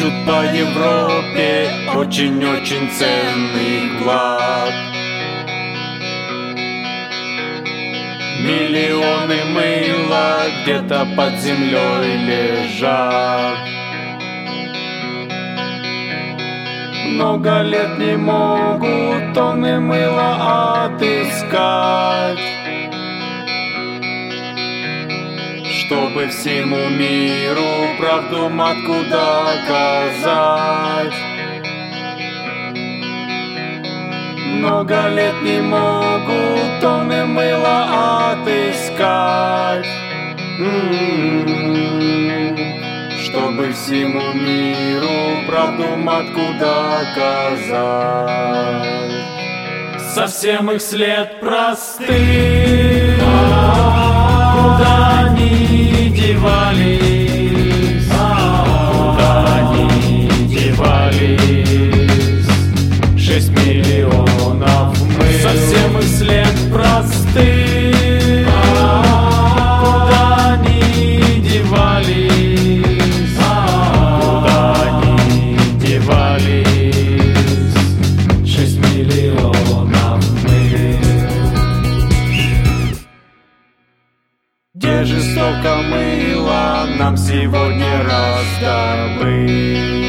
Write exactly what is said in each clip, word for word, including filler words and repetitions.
ищут по Европе очень-очень ценный клад. Миллионы мыла где-то под землей лежат. Много лет не могут тонны мыла отыскать, чтобы всему миру правду матку доказать. Много лет не могут тонны мыла отыскать, чтобы всему миру правду матку доказать. Совсем их след простых, куда они девались, куда они девались. Шесть миллионов мы. Совсем их след простых, куда они девались, куда они девались. Шесть миллионов мы. Где же столько мыла нам сегодня раздобыть?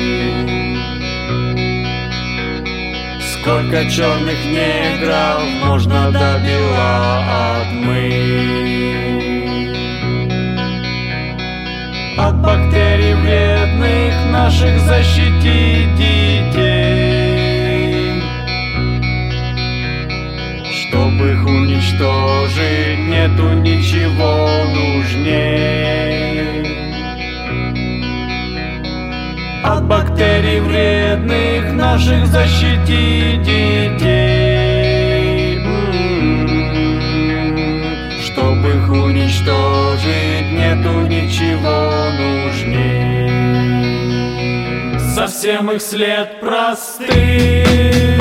Сколько черных негров можно до бела отмыть? От бактерий вредных наших защитить детей. Чтобы их уничтожить, нету ничего нужней. От бактерий вредных наших защитить детей. Чтобы их уничтожить, нету ничего нужней. Совсем их след простых.